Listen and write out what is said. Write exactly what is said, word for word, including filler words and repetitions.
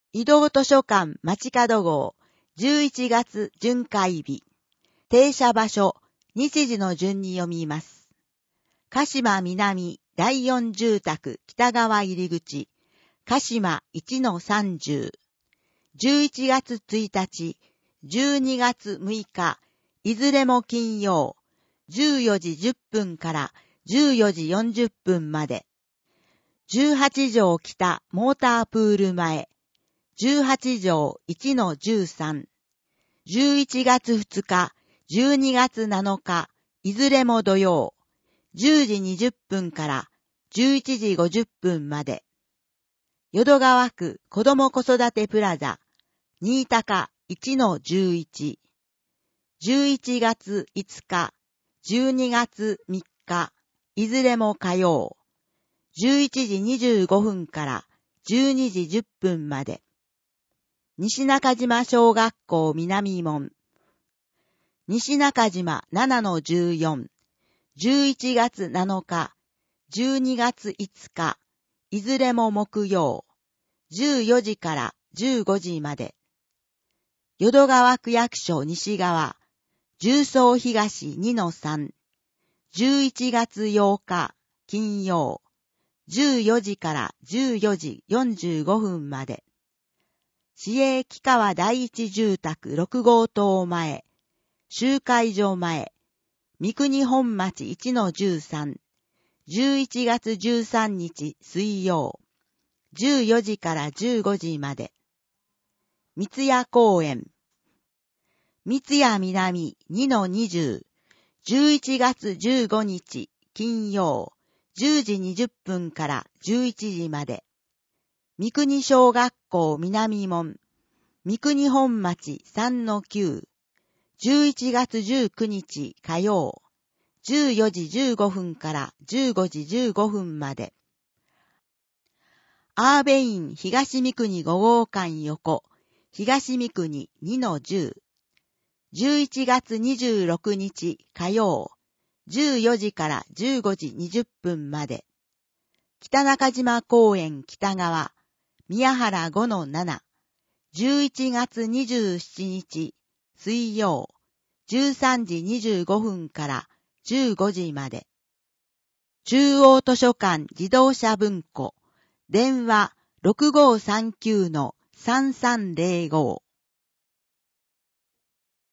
移動図書館街角号じゅういちがつ巡回日。停車場所、日時の順に読みます。鹿島南だいよん住宅北側入り口、鹿島 いちのさんじゅう。じゅういちがつついたち、じゅうにがつむいか、いずれも金曜、じゅうよじじゅっぷんからじゅうよじよんじゅっぷんまで。じゅうはち条北モータープール前、じゅうはち条いちのじゅうさん。じゅういちがつふつか、じゅうにがつなのか、いずれも土曜、じゅうじにじゅっぷんからじゅういちじごじゅっぷんまで。淀川区子ども子育てプラザ、新高 いちのじゅういち。じゅういちがついつか、じゅうにがつみっか、いずれも火曜、じゅういちじにじゅうごふんからじゅうにじじゅっぷんまで。西中島小学校南門、西中島ななのじゅうよん、じゅういちがつなのか、じゅうにがついつか、いずれも木曜、じゅうよじからじゅうごじまで。淀川区役所西側、十三東にのさん、じゅういちがつようか、金曜、じゅうよじからじゅうよじよんじゅうごふんまで。市営木川第一住宅ろく号棟前、集会所前、三国本町いちのじゅうさん、じゅういちがつじゅうさんにち水曜、じゅうよじからじゅうごじまで。三ツ谷公園、三ツ谷南にのにじゅう、じゅういちがつじゅうごにち金曜、じゅうじにじゅっぷんからじゅういちじまで。三国小学校南門、三国本町さんのきゅう、じゅういちがつじゅうくにち火曜、じゅうよじじゅうごふんからじゅうごじじゅうごふんまで。アーベイン東三国ご号館横、東三国にのじゅう、じゅういちがつにじゅうろくにち火曜、じゅうよじからじゅうごじにじゅっぷんまで。北中島公園北側、宮原 ごのなな、じゅういちがつにじゅうしちにち水曜、じゅうさんじにじゅうごふんからじゅうごじまで。中央図書館自動車文庫、電話 ろくごーさんきゅうのさんさんぜろご。